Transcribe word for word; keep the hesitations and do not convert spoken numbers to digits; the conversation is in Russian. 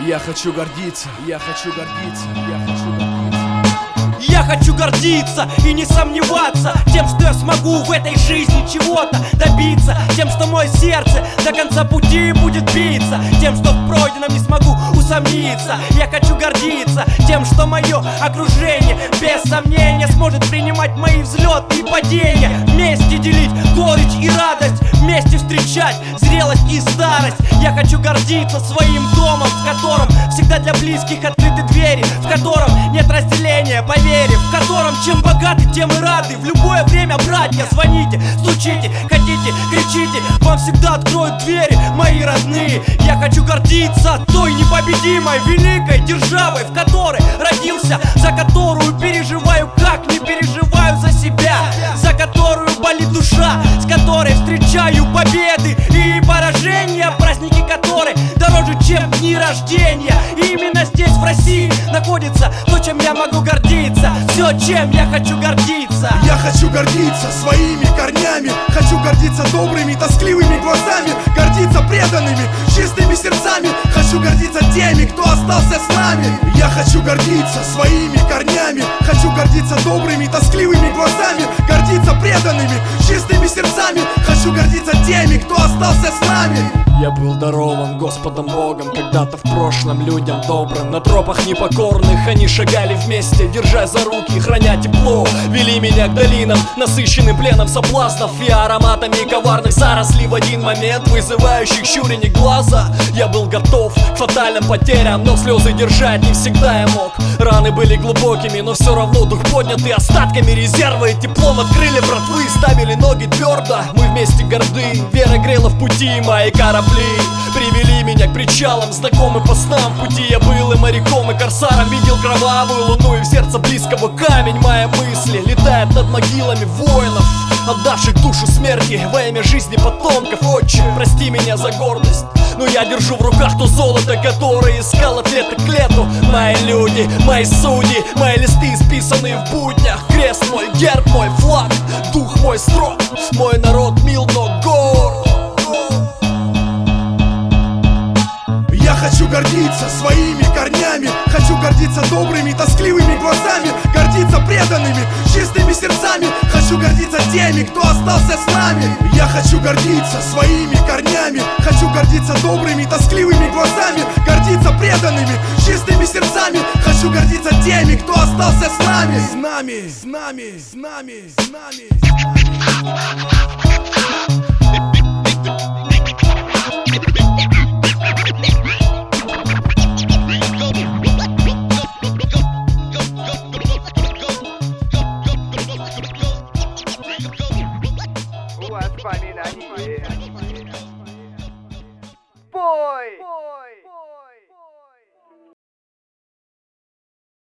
Я хочу гордиться, я хочу гордиться, я хочу гордиться. Я хочу гордиться и не сомневаться тем, что я смогу в этой жизни чего-то добиться, тем, что мое сердце до конца пути будет биться, тем, что в пройденном не смогу усомниться. Я хочу гордиться тем, что мое окружение без сомнения сможет принимать мои взлеты и падения, вместе делить горечь и радость, вместе встречать зрелость и старость. Я хочу гордиться своим домом, в котором всегда для близких открыты двери, в котором нет разделения, поверь, в котором чем богаты, тем и рады. В любое время, братья, звоните, стучите, хотите, кричите, вам всегда откроют двери мои родные. Я хочу гордиться той непобедимой, великой державой, в которой родился, за которую переживаю, как не переживаю за себя, за которую болит душа, с которой встречаю победы и поражения, праздники которой дороже, чем дни рождения. И именно здесь, в России, находится то, чем я могу гордиться, все, чем я хочу гордиться. Я хочу гордиться своими корнями, хочу гордиться добрыми, тоскливыми глазами, гордиться преданными, чистыми сердцами, хочу гордиться теми, кто остался с нами. Я хочу гордиться своими корнями, хочу гордиться добрыми, тоскливыми глазами, гордиться преданными, чистыми сердцами, хочу гордиться теми, кто остался с нами. Я был дарован Господом Богом когда-то в прошлом людям добрым. На тропах непокорных они шагали вместе, держась за руки, храня тепло. Вели меня к долинам, насыщенным пленом соблазнов и ароматами коварных зарослей, в один момент вызывающих щурение глаза. Я был готов к фатальным потерям, но слезы держать не всегда я мог. Раны были глубокими, но все равно дух поднятый остатками резерва и теплом открыли братвы, ставили ноги твердо. Мы вместе горды, вера грела в пути мои корабли. Привели меня к причалам, знакомым по снам. В пути я был и моряком, и корсаром, видел кровавую луну, и в сердце близкого камень. Мои мысли летают над могилами воинов, отдавших душу смерти во имя жизни потомков. Отче, прости меня за гордость, но я держу в руках то золото, которое искал ответы к лету. Мои люди, мои судьи, мои листы, исписанные в буднях. Крест мой, герб мой, флаг, дух мой строг. Мой народ мил, но горд. Я хочу гордиться своими корнями, хочу гордиться добрыми, тоскливыми глазами, гордиться преданными, чистыми сердцами, хочу гордиться теми, кто остался с нами. Я хочу гордиться своими корнями, хочу гордиться добрыми, тоскливыми глазами, гордиться преданными, чистыми сердцами, хочу гордиться теми, кто остался с нами. С нами, с нами, с нами, с нами, с нами. Воспоминания. Бой!